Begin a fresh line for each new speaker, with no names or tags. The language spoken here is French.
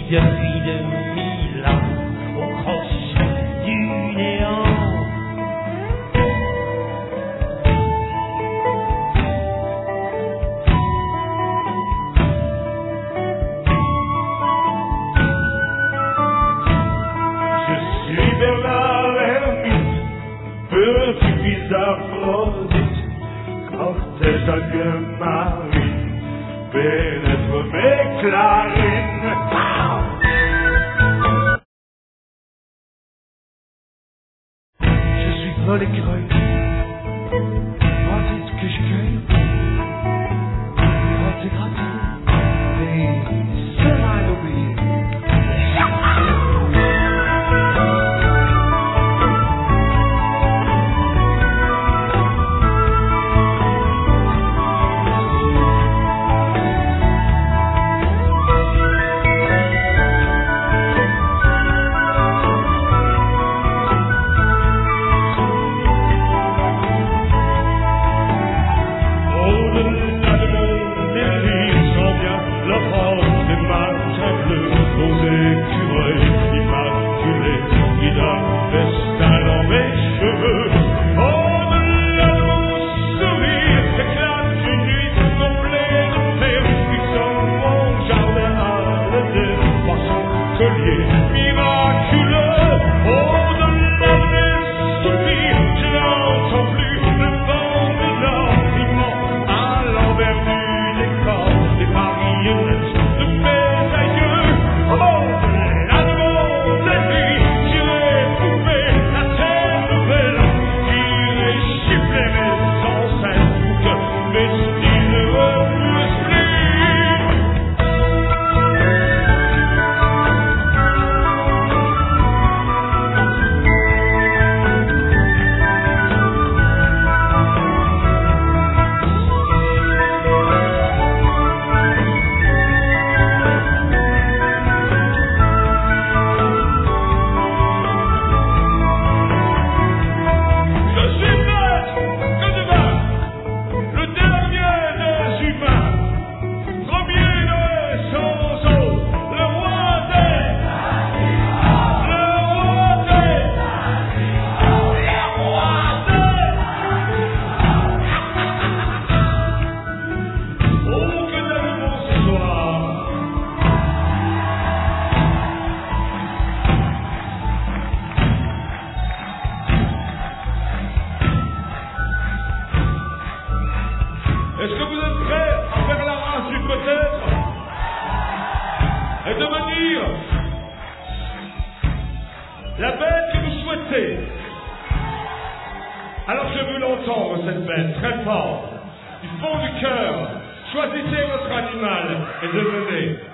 Depuis 2000 ans, au crochet du néant. Je suis Bernard l'ermite, petit bizarre Aphrodite, cortège à Marie, pénètre mes clarines. Je suis vol écureuil, voici ce que je cueille, gratter, gratter, des semaines oubliées. Est-ce que vous êtes prêts à faire la race du peut-être et devenir la bête que vous souhaitez? Alors je veux l'entendre, cette bête, très fort, du fond du cœur. Choisissez votre animal et devenez